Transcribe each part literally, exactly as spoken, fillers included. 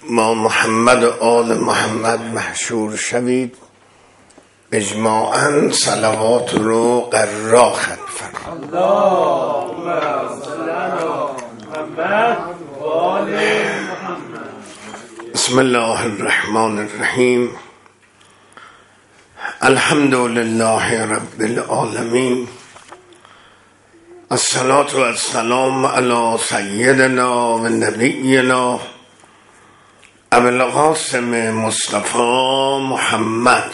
ما محمد و آل محمد محشور شوید، اجماعاً صلوات رو قرار فرمایید. اللهم صل علی محمد و آل محمد. بسم الله الرحمن الرحیم. الحمد لله رب العالمین. الصلاة و السلام علی سیدنا و نبینا ابو القاسم مصطفی محمد.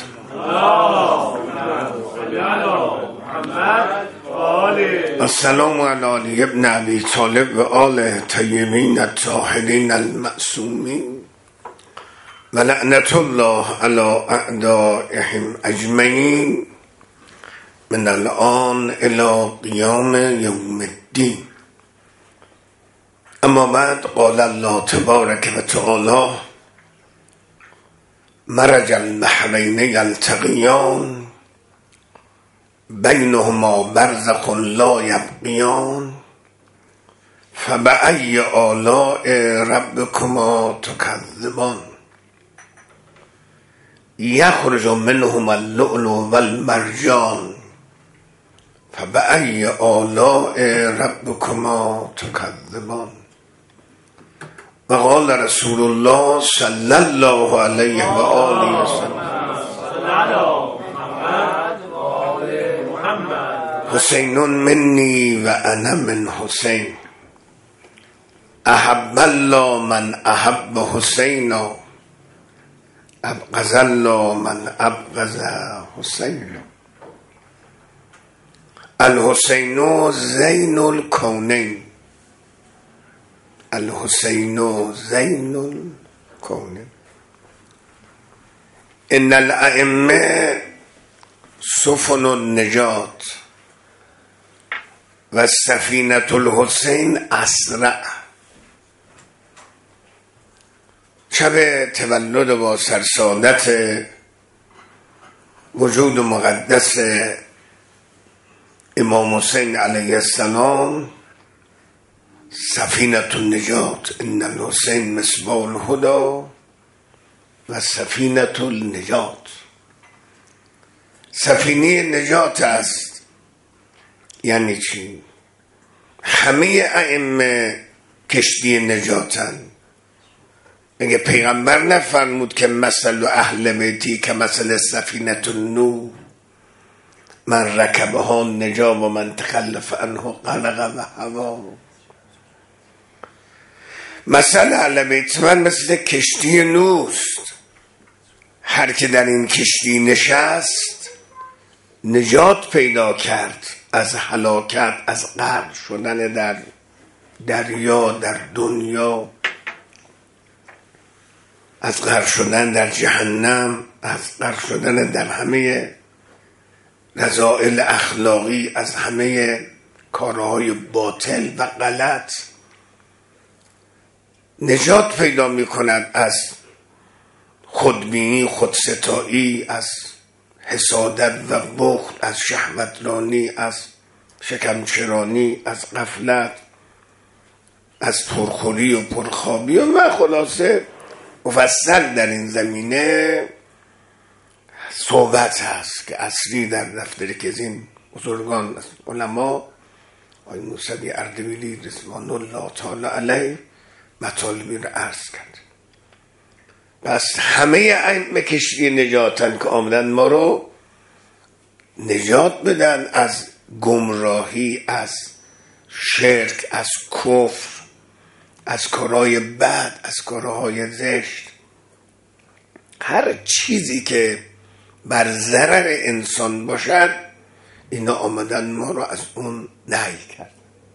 السلام علی علی ابن ابی طالب و آل طیبین الطاهرین المعصومین و لعنت الله علی اعدائهم اجمعین من الان الی قیام یوم الدین. اما بعد، قال الله تبارک و تعالی: مرج البحرین یلتقیان بینهما برزخ لا یبغیان فبأی آلاء ربکما تکذبان یخرج منهما اللؤلؤ والمرجان فبأی آلاء ربکما تکذبان. و قال رسول الله صلی الله علیه و آله و سلم: حسین منی و انا من حسین، احب الله من احب حسینا، ابغض الله من ابغض حسین. الحسین زین الکونین، الحسین زین الکونین. ان الائمه سفن النجات و سفینه الحسین اسرع. شب تولد با سرسادت وجود مقدس امام حسین علیه السلام، سفینه النجات، ان الحسین مصباح الهدی و سفینه النجات، سفینه نجات است. یعنی چی؟ همه ائمه کشتی نجاتن. مگه پیغمبر نفرمود که مثل اهل بیتی که مثل سفینه النوح، من رکبها نجا و من تخلف عنه غرق و هوا. مثل اهل بیت من مثل کشتی نوست، هر که در این کشتی نشست نجات پیدا کرد از هلاکت، از غرق شدن در دریا، در دنیا، از غرق شدن در جهنم، از غرق شدن در همه رذائل اخلاقی، از همه کارهای باطل و غلط. نجات پیدا می کند از خودبینی، خودستایی، از حسادت و بخل، از شهوترانی، از شکمچرانی، از غفلت، از پرخوری و پرخوابی و خلاصه مفصل در این زمینه صحبت هست که اصلی در دفتر که از این بزرگان علما آقای موسوی اردبیلی رضوان الله تعالی علیه مطالبی رو عرض کرد. پس همه ائمه کشتی نجاتن که آمدن ما رو نجات بدن از گمراهی، از شرک، از کفر، از کارهای بد، از کارهای زشت. هر چیزی که بر ضرر انسان باشد اینا آمدن ما رو از اون نهی کرد.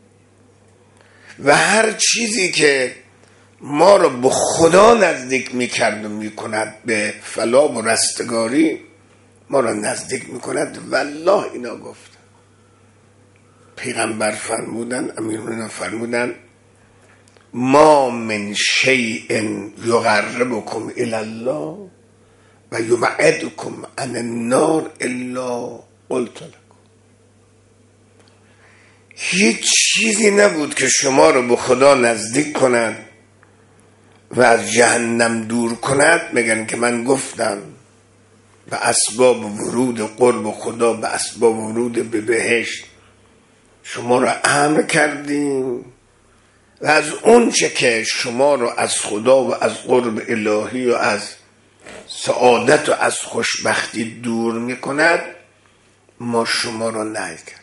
و هر چیزی که ما رو به خدا نزدیک میکرد و میکند، به فلاح و رستگاری ما رو نزدیک میکند، والله اینا گفتن. پیغمبر فرمودن، امیرالمومنین فرمودن: ما من شیء یقربکم الی الله و یبعدکم عن النار الا قلت لکم. هیچ چیزی نبود که شما رو به خدا نزدیک کند و از جهنم دور کند، میگن که من گفتم به اسباب ورود قرب خدا، به اسباب ورود به بهشت شما را امر کردیم و از اون چه که شما را از خدا و از قرب الهی و از سعادت و از خوشبختی دور میکند، ما شما را نهی کردیم.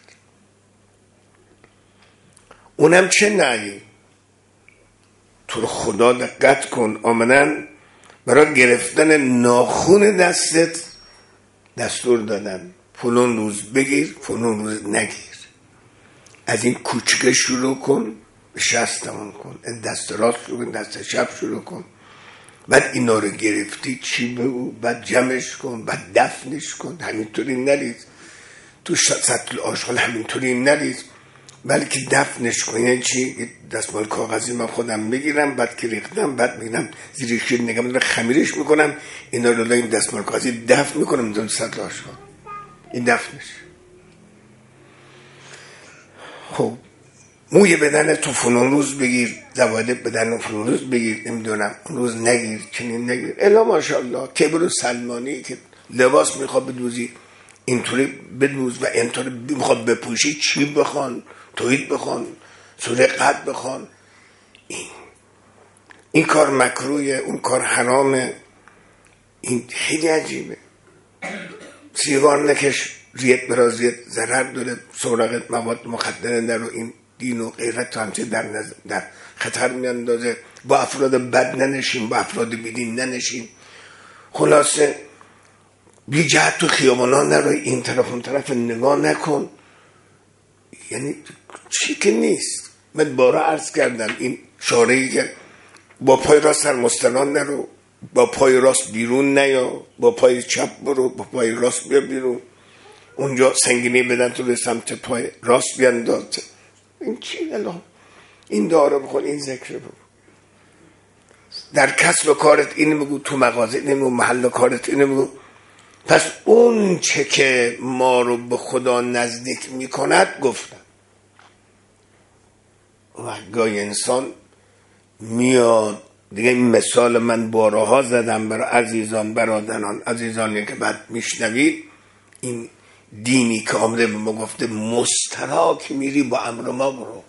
اونم چه نهی؟ تو خدا دقت کن، آمدن برای گرفتن ناخون دستت دستور دادن فلان روز بگیر، فلان روز نگیر. از این کوچکه شروع کن، به شست تمام کن، دست راست شروع کن، دست چپ شروع کن. بعد اینا رو گرفتی چی بگو، بعد جمعش کن، بعد دفنش کن. همینطوری نریز تو سطل آشغال، همینطوری نریز، بلکه دفنش کن. یعنی چی؟ دستمال کاغذی من خودم بگیرم، بعد که ریختم، بعد میگم زیر شیر نگم رو خمیرش میکنم، اینا رو این دستمال کاغذی دفن میکنم میذارم سطل آشغال. این دفنش. خب موی بدن تو فلان روز بگیر، زواید بدن فلان روز بگیر، نمیدونم اون روز نگیر، چنین نگیر. الا ماشاءالله کبر و سلمانی که لباس میخواد بدوزی اینطوری بدوز و اینطوری میخواد بپوشی، چی بخوان، توحید بخوان، سوره قد بخوان. این این کار مکروه، اون کار حرامه. این خیلی عجیبه. سیگار نکش، ریت برازیت ضرر داره، سراغت مواد مخدره در و این دین و غیرت تو همچه در, نز... در خطر میاندازه. با افراد بد ننشین، با افراد بیدین ننشین. خلاصه بی جهت تو خیابانا نرو، این طرف اون طرف نگاه نکن. یعنی چی که نیست. من بارا عرض کردم این شارعی که با پای راست سر مستنان نرو، با پای راست بیرون نیا، با پای چپ برو، با پای راست بیا بیرون. اونجا سنگینی بدن تو به سمت پای راست بیانداز. این چی الان؟ این داره بخون، این ذکر بگو. در کسب و کارت اینو بگو، تو مغازه اینو بگو، محل کارت اینو بگو. پس اون چه که ما رو به خدا نزدیک میکند گفتم. و گاهی انسان میاد دیگه. این مثال من بارها زدم برای عزیزان برادران عزیزانی که بعد میشنوید. این دینی که آمده به ما گفته مستراک میری، با امر ما برو،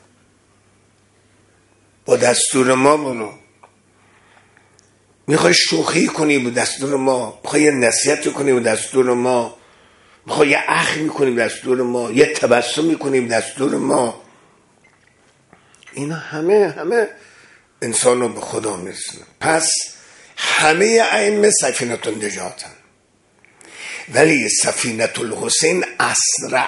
با دستور ما برو. میخوای شوخی کنی با دستور ما، میخوای نصیحت کنی با دستور ما، میخوای یه اخ میکنی با دستور ما، یه تبسم میکنی با دستور ما. اینا همه همه انسان رو به خدا میرسونه. پس همه ائمه سفینه النجاتن، ولی سفینه الحسین اسرع.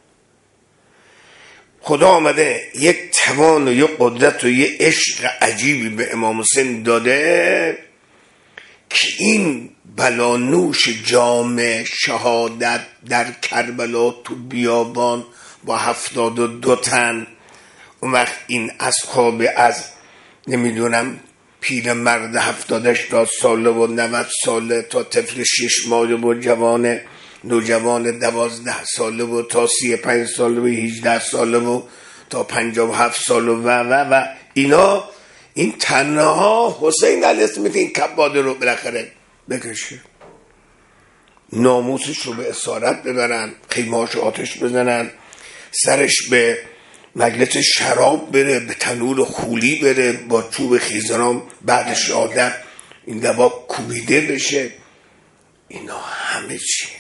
خدا آمده یک توان و یک قدرت و یک عشق عجیبی به امام حسین داده که این بلانوش جام شهادت در کربلا تو بیابان با هفتاد و دو تن، اون وقت این اصحاب از نمیدونم پیر مرد هفتاد هشتاد ساله و نود ساله تا طفل شش ماهه و جوان نوجوان دوازده ساله و تا سی پنج ساله و هجده ساله و تا پنجاه و هفت ساله و و و اینا، این تنها حسین علیه السلام این کباده رو بالاخره بکشه، ناموسش رو به اسارت ببرن، خیمه‌اش رو آتش بزنن، سرش به مجلس شراب بره، به تنور خولی بره، با چوب خیزران بعد شهادت این دوا کوبیده بشه. اینا همه چیه.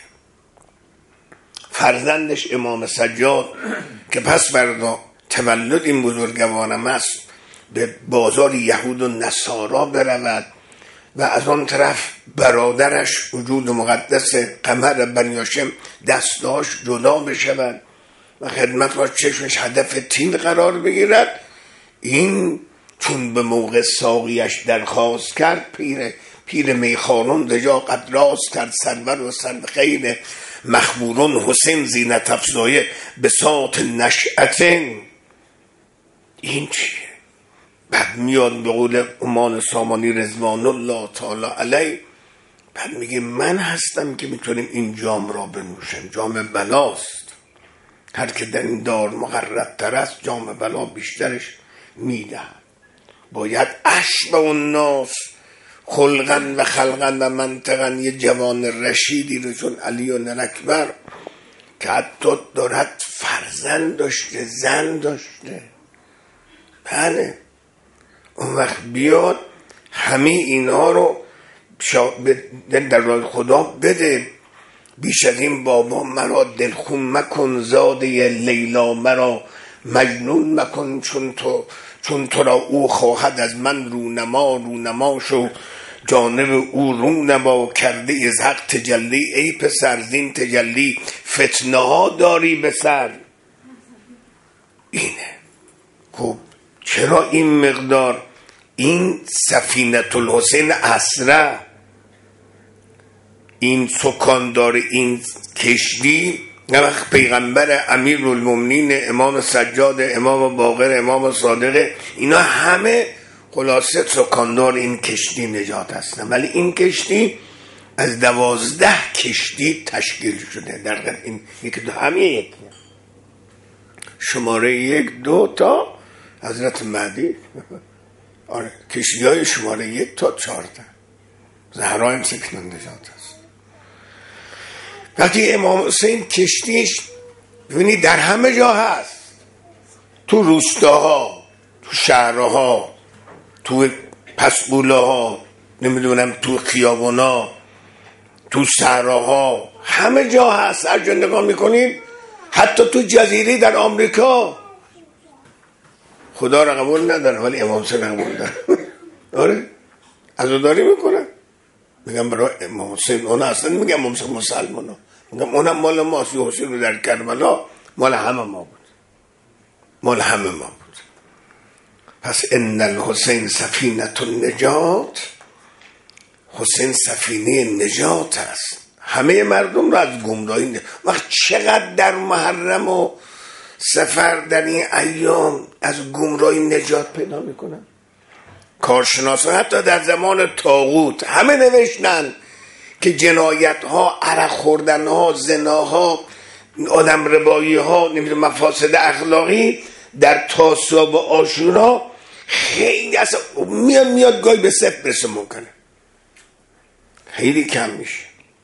فرزندش امام سجاد که پس فردا تولد این بزرگوارم است، به بازار یهود و نصارا برود و از آن طرف برادرش وجود مقدس قمر بنی هاشم دستاش جدا بشود و خدمت را چشمش هدف تیم قرار بگیرد. این چون به موقع ساقیش درخواست کرد، پیر پیر میخانون دجا قد راست کرد، سرور و سر خیل مخمورون حسین زینت افزایه به ساعت نشأتن. این چیه؟ بعد میاد به قول امان سامانی رضوان الله تعالی علیه، بعد میگه من هستم که میتونیم این جام را بنوشم. جام بلاست، هر که در این دار مقرب تر است جام بلا بیشترش میدهد. باید اشبه الناس خلقن و خلقن و منطقن. یه جوان رشیدی رو چون علی اکبر که حتی دارد فرزند داشته، زن داشته، بله، اون وقت بیاد همه اینا رو در راه خدا بده. بیش از این بابا مرا دلخون مکن، زاده لیلا مرا مجنون مکن، چون تو چون تو را او خواهد از من رونما، رونما شو جانب او رونما. کرده از حق تجلی ای پسر، زین تجلی فتنه ها داری به سر. اینه. خب چرا این مقدار؟ این سفینه الحسین اسره، این سکاندار این کشتی، وقت پیغمبر امیرالمومنین، امام سجاد، امام باقر، امام صادق، اینا همه خلاصه سکاندار این کشتی نجات هستن. ولی این کشتی از دوازده کشتی تشکیل شده. در این یک دو همه یک شماره یک دو تا حضرت مهدی. آره کشتی های شماره یک تا چارده. زهرا هم سکنن نجات هست. وقتی امام حسین کشتیش ببینید در همه جا هست، تو روستاها، تو شهرها، تو پسبوله ها، نمیدونم تو خیابونا، تو صحراها، همه جا هست. هر جا نگاه میکنید، حتی تو جزیره در آمریکا. خدا را قبول نداره ولی امام حسین قبول داره. آره عزاداری میکنه، میگم برای امام حسین. اونا اصلا میگم امام حسین مسلمانا، میگم اونم مال ماست. حسین رو در کربلا مال همه ما بود، مال همه ما بود. پس ان الحسین سفینه النجات، حسین سفینه نجات است، همه مردم را از گمراهی. وقت چقدر در محرم و سفر در این ایام از گمراهی نجات پیدا میکنن. کارشناسان حتی در زمان طاغوت همه نوشتن که جنایت ها، عرق خوردن ها، زنا ها، آدم ربایی ها، نمیدونم مفاسد اخلاقی در تاسوعا و عاشورا خیلی اصلا میاد میاد گاهی به صفر برسه ممکنه، خیلی کم میشه.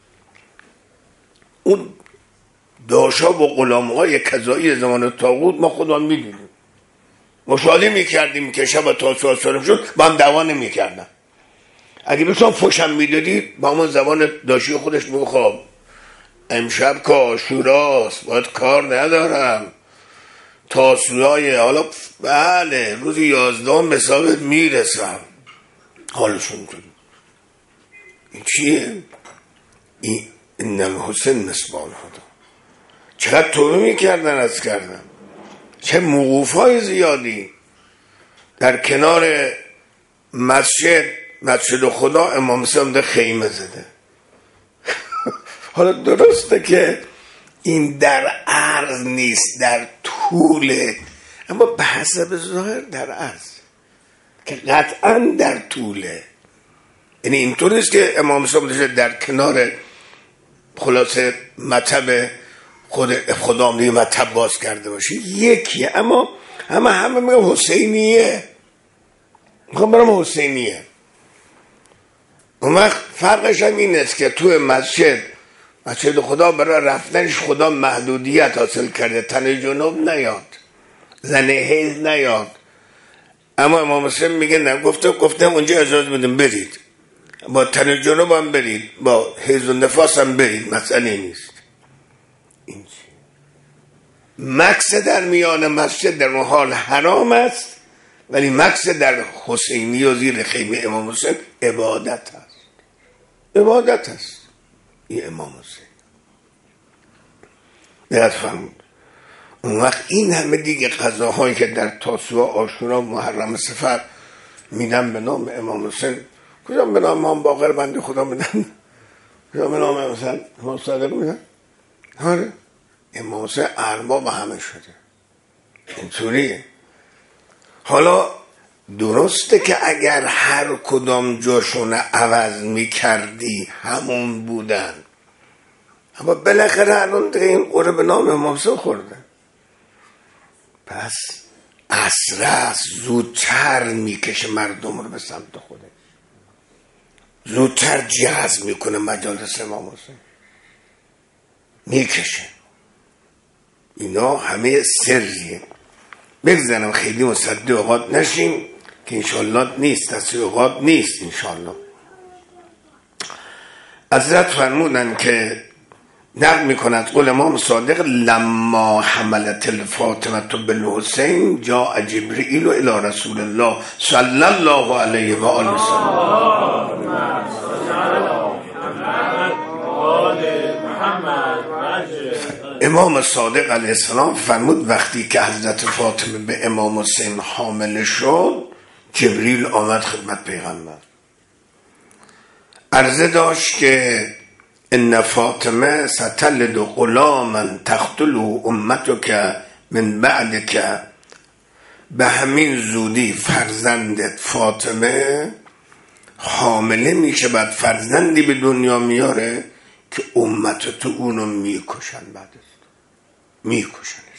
اون داشا و غلامهای کذایی زمان طاغوت ما خودمون میدونیم، مشاهده میکردیم که شب تاسوعا سالم شد با هم دعوا نمیکردن. اگه بسان فوشم میدادید با همون زبان داشی خودش میگو خب امشب که عاشوراست باید کار ندارم، تاسوعای حالا بله روز یازدهم به ثابت میرسم. حالشون تو این چیه؟ این این حسین نسبان هدا چقدر توبه میکردن از کردن، چه موقوفای زیادی در کنار مسجد مسجد خدا امام حسین ده خیمه زده. حالا درسته که این در عرض نیست، در طوله، اما به حسب ظاهر در عرض که قطعا در طوله. یعنی اینطور نیست که امام حسین در کنار خلاصه مطب خود خدا دیگه مطب باز کرده باشه، یکیه. اما همه همه میگم حسینیه، میخوام برام حسینیه. اون وقت فرقش هم این است که تو مسجد مسجد خدا برای رفتنش خدا محدودیت حاصل کرده، تن جنوب نیاد، زن حیض نیاد. اما امام حسین میگه نه، گفته گفته اونجا اجازه بدیم برید، با تن جنوب هم برید، با حیض و نفاس هم برید، مسئله نیست. این مکس در میان مسجد در اون حال حرام است، ولی مکس در حسینی و زیر خیمه امام حسین عبادت است، عبادت است. این امام حسین باید فهمید. اون وقت این همه دیگه قضاهایی که در تاسوعا، عاشورا، محرم سفر میدن به نام امام حسین، کجا به نام امام باقر بنده خدا میدن، کجا به نام مثلا امام صادق میدن. آره امام حسین ارباب همه شده، اینطوریه. حالا درسته که اگر هر کدام جاشون عوض میکردی همون بودن، اما بالاخره الان دیگه این قره به نام امام حسین خورده. پس اسرع زودتر میکشه مردم رو به سمت خودش، زودتر جذب میکنه مجالس امام حسین، میکشه. اینا همه سریه. بگذارم خیلی مصدی اوقات نشیم که انشالله نیست، دستی اوقات نیست انشالله. حضرت فرمودن که نقل میکند قول امام صادق لما حملت الفاطمه بالحسین جاء جبرئیل الی رسول الله صلی الله علیه و آله وسلم. امام صادق علیه السلام فرمود وقتی که حضرت فاطمه به امام حسین حامله شد جبریل آمد خدمت پیغمبر، عرضه داشت که ان فاطمه ستلد غلاما تقتل امتک من بعدک، به همین زودی فرزندت فاطمه حامله میشه، بعد فرزندی به دنیا میاره که امت تو اونو میکشن، بعد میکشنش.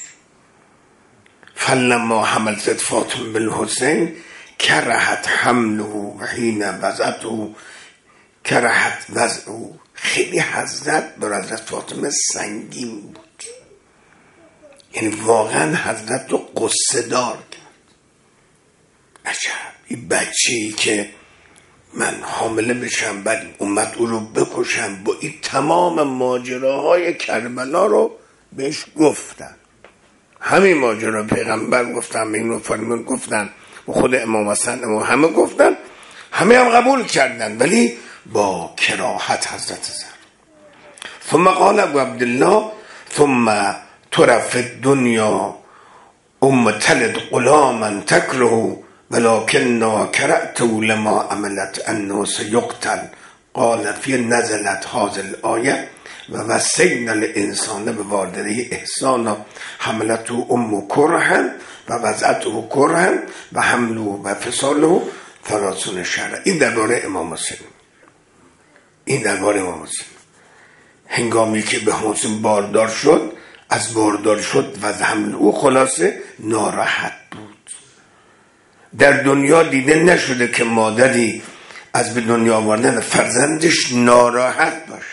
فلما حملت فاطمه بالحسین کرهت حمله حین وضعته، کرهت وضعه. خیلی حضرت بر حضرت فاطمه سنگین بود، یعنی واقعا حضرت رو قصه دار کرد. عجب، این بچه‌ای که من حامله بشم بعد امت او رو بکشم، با این تمام ماجراهای کربلا رو بهش گفتن. همین ماجرا پیغمبر گفتن، اینو فرمون گفتن، و خود امام حسن امام همه گفتن، همه هم قبول کردن، ولی با کراهت حضرت زر. ثم قال ابو عبدالله ثم ترف الدنیا ام تلد غلاما تکره ولكننا کرأته لما عملت انه سيقتل. قال فی نزلت هذه الآیه و وصینا الانسان بوالديه احسانا حملته ام کرها و وضعته کرها و حمله و فصاله ثلاثون شهرا. این درباره امام حسین، این درباره امام حسین. هنگامی که به حسین باردار شد، از باردار شد و حمل او خلاصه ناراحت بود. در دنیا دیده نشده که مادری از به دنیا آوردن فرزندش ناراحت باشد،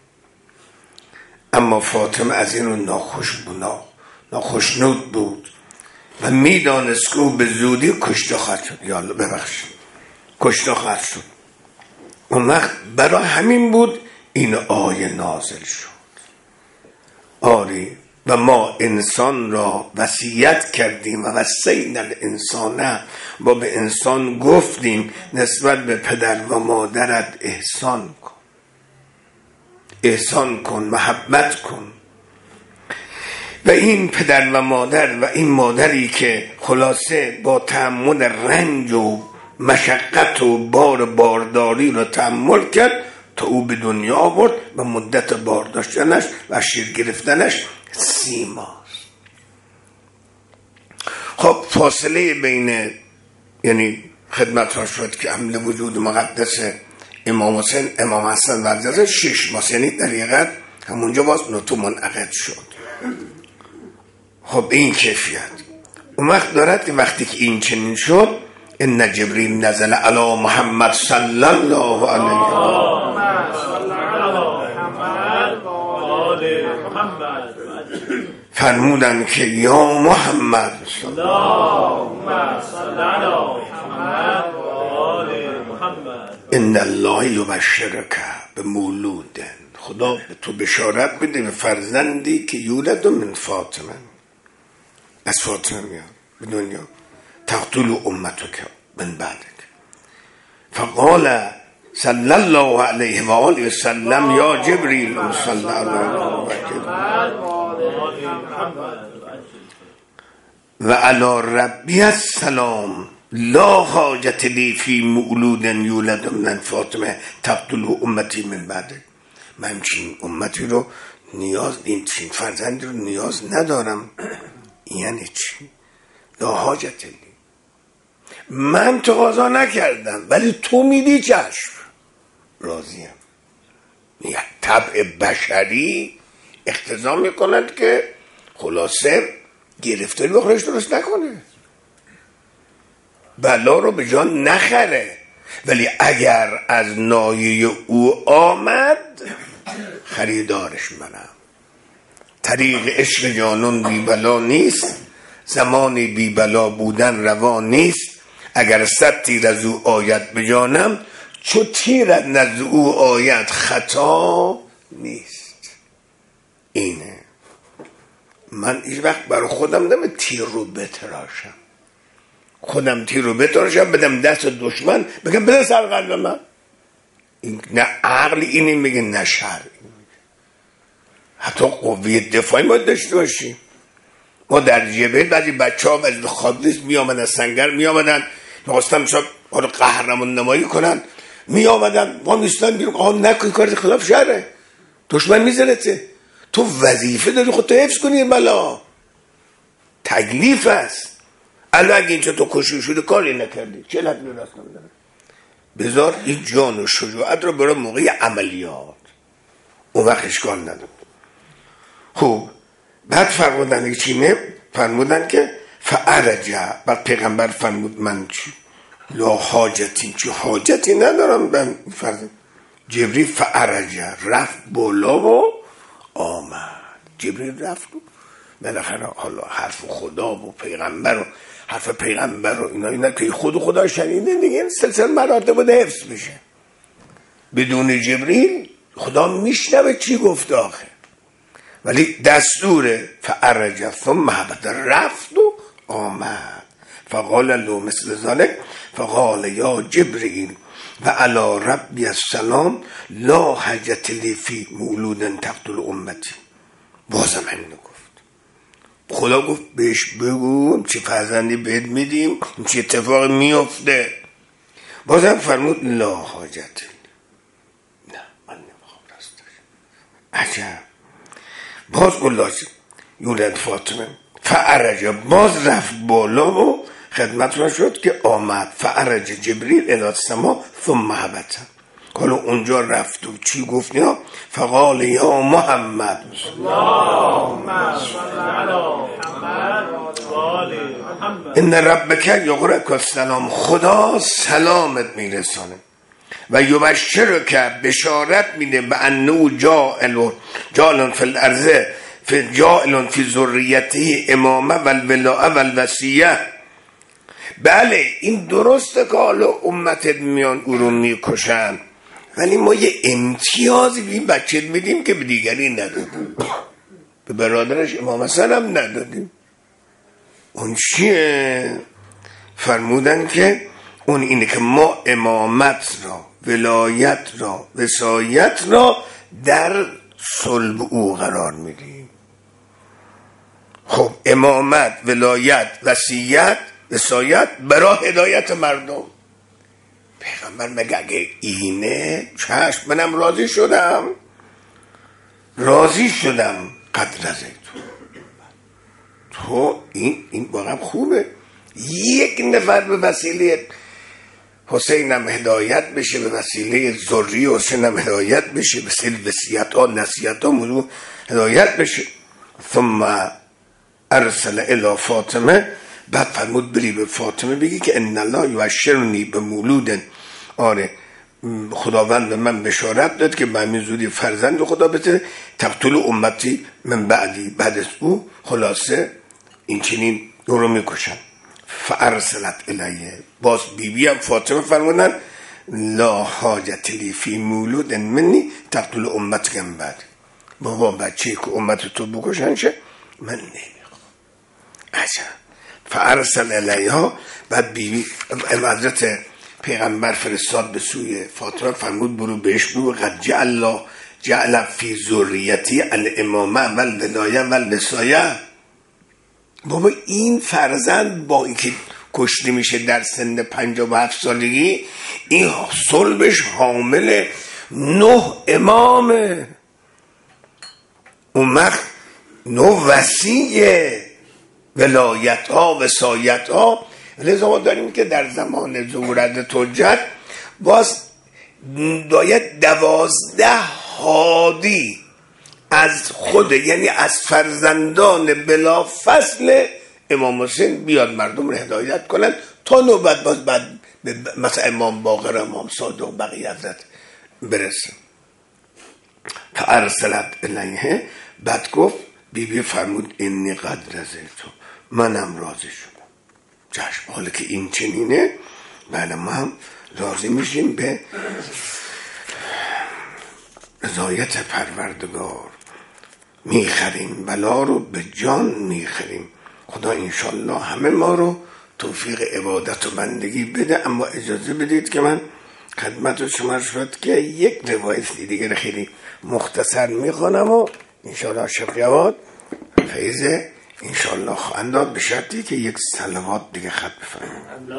اما فاطمه از این رو ناخوش بود، ناخوشنود بود و میدانست که او به زودی کشته خواهد شد. یا الله ببخشید، کشته خواهد شد. اون وقت برای همین بود این آیه نازل شد. آری و ما انسان را وصیت کردیم و وصینا الانسان، با به انسان گفتیم نسبت به پدر و مادرت احسان کن، احسان کن، محبت کن. و این پدر و مادر و این مادری که خلاصه با تحمل رنج و مشقت و بار بارداری رو تحمل کرد تا او به دنیا آورد و مدت بارداشتنش و شیر گرفتنش سی ماه. خب فاصله بین، یعنی خدمت ها شد که حمل وجود مقدس امام حسین امام حسن و حضرت شش ماه، یعنی در حقیقت همونجا باز نطو منعقد شد. خب این کیفیت اون وقت دارد که وقتی که این چنین شد ان جبریل نزل علی محمد صلی الله علیه و فرمودن که یا محمد ان الله یبشرک بمولود، خدا به تو بشارت بده به فرزندی که یولد من فاطمه، از فاطمه میاد به دنیا، تقتل امتک من بعدک. فقال صلی الله علیه و آله و سلم یا جبریل صلی الله علیه و علی ربی السلام لا حاجت لی فی مولود یولد من فاطمه تقتل امتی من بعدک. من چین امتی رو نیاز، این چین فرزندی رو نیاز ندارم. یعنی چی؟ لا حاجت لی، من تقاضا نکردم ولی تو میدی چشم، راضیم. یه طبع بشری اقتضا میکند که خلاصه گرفتاری بخورش درست نکنه. بلا رو به جان نخره، ولی اگر از نایه او آمد خریدارش منم. طریق عشق جانون بی بلا نیست، زمانی بی بلا بودن روا نیست. اگر صد تیر از او آید به جانم، چو تیر از او آید خطا نیست. اینه. من هیچ وقت برای خودم نمی تیر رو بتراشم، خودم تیر رو بتراشم بدم دست دشمن بگم بده سر قلب من. این نه عقل اینی میگه نه شرع. حتی قوی دفاعی ما داشته باشیم. ما در جبهه بعضی بچه ها از خادلیس می آمدن، از سنگر می آمدن، میخواستن شب قهرمان نمایی کنن، می آمدن ما میستن بیرون آقا نکنی کار خلاف شرعه، دشمن میزنته، تو وظیفه داری خود تو حفظ کنی. بلا تکلیف است. الان اگه اینجا تو کشی شده کاری نکردی چه لحظه راست نمیداره. بذار این جان و شجاعت رو برای موقع عملیات، اون وقت اشکال نداره. خوب بعد فرمودن که چینه فرمودن که فعرجه، بعد پیغمبر فرمود من چی لا حاجتی، چی حاجتی ندارم من فرض. جبریل فعرجه رفت بالا و آمد. جبریل رفت و بالاخره حالا حرف خدا و پیغمبر و حرف پیغمبر و اینا اینا که خود خدا شنیده دیگه سلسله مراتب بوده حفظ بشه. بدون جبریل خدا میشنوه چی گفت آخه، ولی دستور فعرج ثم هبط رفت و آمد. فقال له مثل ذلك فقال یا جبرئیل و علی ربی السلام لا حاجت لی فی مولود تقتل امتی. بازم همین گفت. خدا گفت بهش بگو چه فرزندی بهت میدیم، چه اتفاق میفته. بازم فرمود لا حاجت لی. نه من نمیخوام راستش. عجب. باز گلاش یولد فاطمه فعرج، باز رفت بالا و خدمت را شد که آمد. فعرج جبریل الی السما ثم هبط. حالا اونجا رفت و چی گفت؟ یا فقال یا محمد اللهم صل علی محمد ان ربک یقرئک السلام، خدا سلامت میرسانه و یبشرک بشارت میده به انه جاعل جاعل فی الارض فی جاعل فی ذریته امامه و الولاء و الوصیه. بله این درسته که حالا امتت میان او رو میکشن، ولی ما یه امتیازی به این بچه میدیم که به دیگری ندادیم، به برادرش امام حسن هم ندادیم. اون چیه؟ فرمودن که اون اینه که ما امامت را، ولایت را، وصایت را در صلب او قرار میدیم. خب امامت، ولایت، وصیت، وصایت برای هدایت مردم. پیغمبر مگه اگه اینه چشم منم راضی شدم، راضی شدم قدر رضیت. تو این این واقعا خوبه یک نفر به وسیله حسین هم هدایت بشه، به وسیله ذری حسین هم هدایت بشه، به وسیله وصیت ها نصیحت ها موضوع هدایت بشه. ثم ارسل الی فاطمه، بعد فرمود بری به فاطمه بگی که ان الله یبشرنی به مولود، آره خداوند به من بشارت داد که به همین زودی فرزند خدا بده تقتل امتی من بعدی، بعد از او خلاصه این چنین رو میکشن. فارسلت الیه، باز بیبی هم فاطمه فرمودن لا حاجت لی فی مولود منی تقتل امت من بعد. بابا بچه که امت تو بکشن شه من نمیخوام. عجب. فارسل الیها، بعد بیبی حضرت پیغمبر فرستاد به سوی فاطمه فرمود برو بهش بگو قد جعل الله جعل فی ذریتی الامامه و الولایه و الوصایه. بابا این فرزند با اینکه کشته میشه در سن پنجاه و هفت سالگی، این صلبش حامل نه امامه، اون وقت نه وصیه، ولایت ها، وصایت ها. لذا ما داریم که در زمان ظهور حجت باز باید دوازده هادی از خود، یعنی از فرزندان بلا فصل امام حسین بیاد مردم رو هدایت کنن تا تا نوبت باز بعد مثلا امام باقر، امام صادق، بقیه حضرت برسه. فارسلت الیه، بعد گفت بی بی فرمود انی قد رضیت، منم راضی شدم. چشم، حالا که این چنینه بعد ما هم راضی میشیم به رضایت پروردگار، میخریم بلا رو به جان میخریم. خدا انشالله همه ما رو توفیق عبادت و بندگی بده. اما اجازه بدید که من خدمت شما شد که یک روایت دیگر خیلی مختصر میخوانم و انشالله شیخ جواد فیض انشالله خواهند داد، به شرطی که یک صلوات دیگه خط بفرمایید.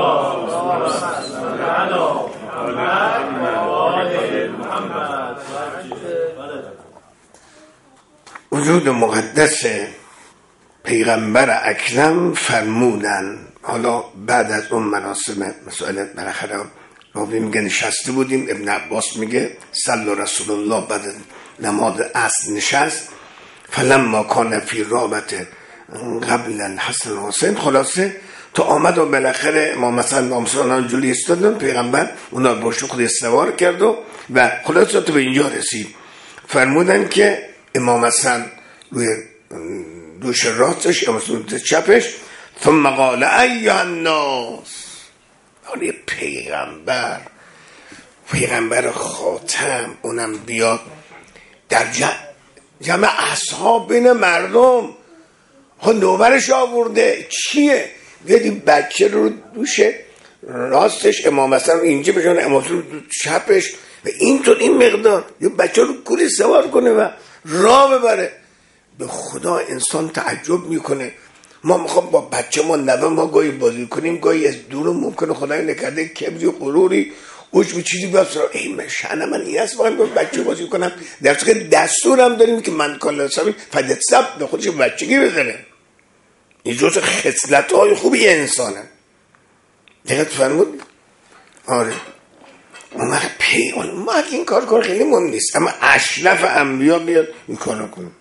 وجود مقدس پیغمبر اکرم فرمودن. حالا بعد از اون مناسب مسئله بالاخره راوی میگه نشسته بودیم، ابن عباس میگه صلی رسول الله بعد از نماز عصر نشست، فلما کان فی رابطه قبل الحسن و حسین، خلاصه تو آمد و بالاخره ما مثلا امام حسین جلوی استادن، پیغمبر اونا با شخص سوار کرد و و خلاصه تو به اینجا رسید. فرمودن که امام حسن روی دوش راستش، امام حسن چپش، ثم قال ایها الناس، حالی پیغمبر پیغمبر خاتم اونم بیاد در جمع اصحاب بین مردم، ها نوبرش آورده چیه؟ بیادی بچه رو دوش راستش امام حسن اینجا بشونه، امام حسن رو چپش و اینطور این مقدار یه بچه رو کولی سوار کنه و راه ببره. به خدا انسان تعجب میکنه. ما میخوام با بچه ما نوه ما گاهی بازی کنیم، گاهی از دور ممکنه خدای نکرده کبری و غروری اوش به چیزی بیاد سراغ ای من شأن من این است واقعا بچه بازی کنم، در صورتی که دستورم داریم که من کالا حسابی فدت سب به خودش بچگی بزنه. این جز خصلت های خوبی انسانه. دقیقت فرمود؟ آره ما پی ما این کار کار خیلی مهم نیست، اما اشرف انبیا بیاد این کار رو کنیم.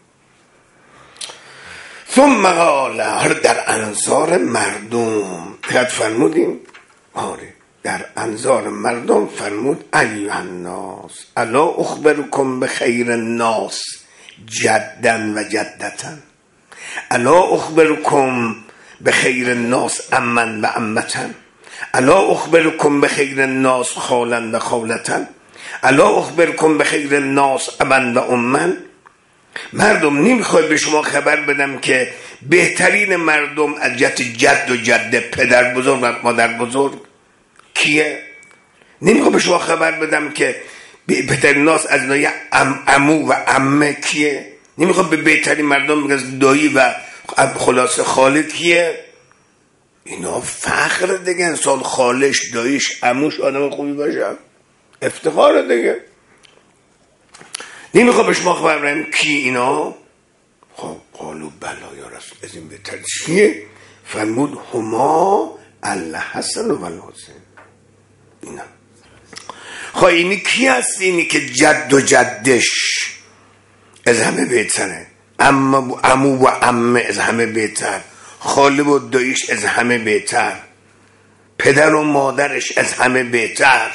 ثم قال، در انظار مردم دقیقت فرمودیم. آره در انظار مردم فرمود ایها الناس الا اخبرکم بخیر الناس جدا و جدتا، الا اخبرکم بخیر الناس اما و امتا، الا اخبرکم بخیر الناس خالا و خالتا، الا اخبرکم بخیر الناس ابا و اما. مردم نمیخواد به شما خبر بدم که بهترین مردم از جهت جد و جده، پدر بزرگ و مادر بزرگ کیه؟ نمیخواد به شما خبر بدم که بهترین ناس از نوعی عمو و عمه کیه؟ نمیخواد به بهترین مردم بگم دایی و خلاصه خاله کیه؟ اینا فخر دیگه، انسان خالش داییش عموش آدم خوبی باشه افتخار دیگه. نمیخواد به شما خبر بدم کی اینا؟ خب قالو بلا یا رسول، از این بهتر چیه؟ فرمود هما الحسن و الحسین. اینا خب اینی کی هست؟ اینی که جد و جدش از همه بهتره، اما عمو و عمه از همه بهتر، خاله و داییش از همه بهتر، پدر و مادرش از همه بهتر.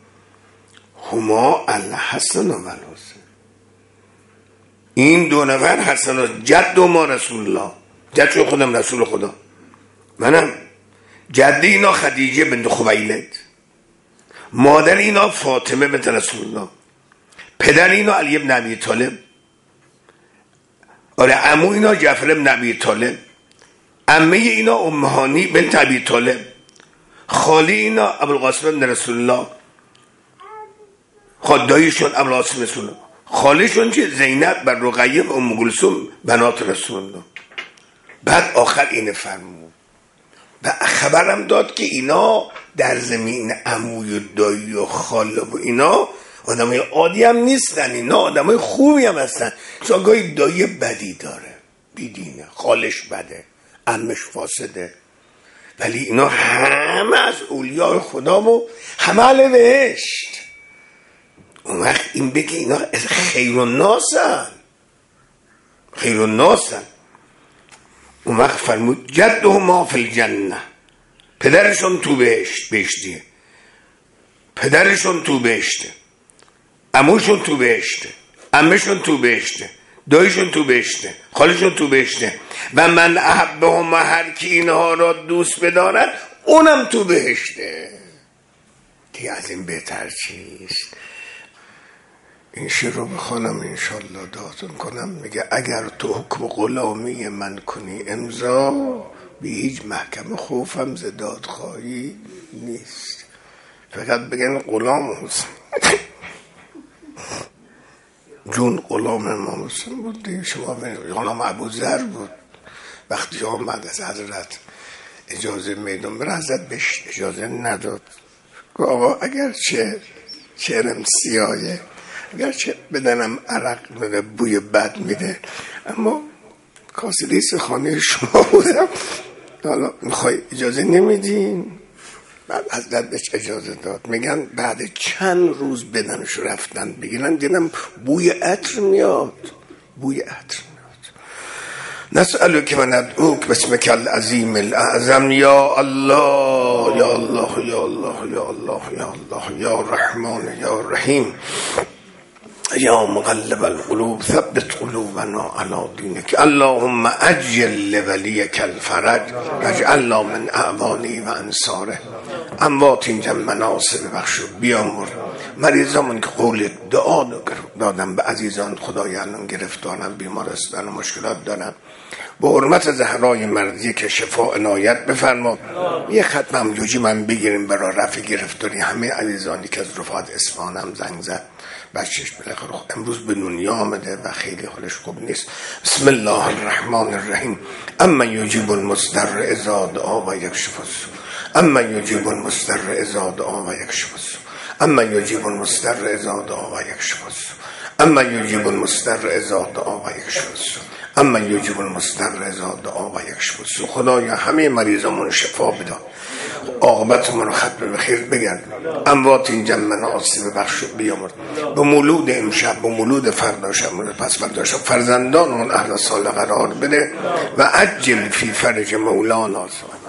هما الحسن و الحسین، این دو نفر حسن جد و ما رسول الله، جد شو خودم رسول خدا، منم جدی اینا خدیجه بنت خویلد، مادر اینا فاطمه بنت رسول الله، پدر اینا علی بن ابی طالب، آره عمو اینا جعفر بن ابی طالب، عمه اینا ام هانی بنت ابی طالب، خاله اینا ابوالقاسم بن رسول الله، خدایشون ابوالقاسم رسول الله، خالشون چه زینب بر رقیه و ام کلثوم بنات رسول الله. بعد آخر اینه فرمود و خبرم داد که اینا در زمین عموی و دایی و خاله و اینا آدمای عادی هم نیستن، اینا آدمای خوبی هم هستن. چون گاهی دایی بدی داره، بیدینه، خالش بده، عمش فاسده، ولی اینا همه از اولیاء خدا و همه اهل بهشت. اون وقت این بگه اینا از خیر الناس هن، خیر الناس هن. اون وقت فرمود جده ما فی الجنه، پدرشون تو بهشت بهشتیه، پدرشون تو بهشته، عموشون تو بهشته، عمهشون تو بهشته، دایشون تو بهشته، خالشون تو بهشته و من احبهم و هر کی اینها را دوست بدارد اونم تو بهشته. دیگه از این بهتر چیست؟ این شعر رو بخوانم انشالله دعاتون کنم. میگه اگر تو حکم غلامی من کنی امضا، به هیچ محکمه خوفم ز دادخواهی نیست. فقط بگن غلام حسین جون غلام امام حسین بود دیگه. شما غلام ابوذر بود. وقتی آمد از حضرت اجازه میدون بره، حضرت بهش اجازه نداد. آقا اگر چه چهرم سیاهه، اگر چه بدنم عرق میده، بوی بد میده، اما کاسلیس خانه شما بودم، حالا میخوای اجازه نمیدین؟ بعد حضرت بهش اجازه داد. میگن بعد چند روز بدنشو رفتن بگیرن، دیدم بوی عطر میاد، بوی عطر میاد. نسألک و ندعوک باسمک العظیم الاعظم یا الله یا الله یا الله یا الله یا الله یا رحمان یا رحیم یا مقلب القلوب ثبت قلوبنا علی دینک. اللهم عجل لولیک الفرج واجعلنا من اعوانه و انصاره. اموات اینجا مناصب بخشو بیامر. مریضامون که قول دعا دادم به عزیزان خدای الان گرفتارن، بیمارستان و مشکلات دارن، به حرمت زهرای مرضی که شفا عنایت بفرما. یه ختم امجوجی من بگیریم برای رفع گرفتاری همه عزیزانی که از رفعات اصفهان هم زنگ زد. بچهش بالاخره امروز به دنیا آمده و خیلی حالش خوب نیست. بسم الله الرحمن الرحیم. اما یجیب المضطر اذا دعا و یکشف السوء. اما یجیب المضطر اذا دعا و یکشف السوء. اما یجیب المضطر اذا دعا و یکشف السوء. اما یجیب المضطر اذا دعا و یکشف السوء. اما یجیب المضطر اذا دعا و یکشف السوء. خدایا همه مریضامون شفا بده، عاقبتمون رو ختم به خیر بگرد. اموات این جمع مناصب بخش بیامرد. به مولود امشب، به مولود فردا شب، پس فردا شب فرزندان اون اهل سال قرار بده و عجل فی فرج مولانا.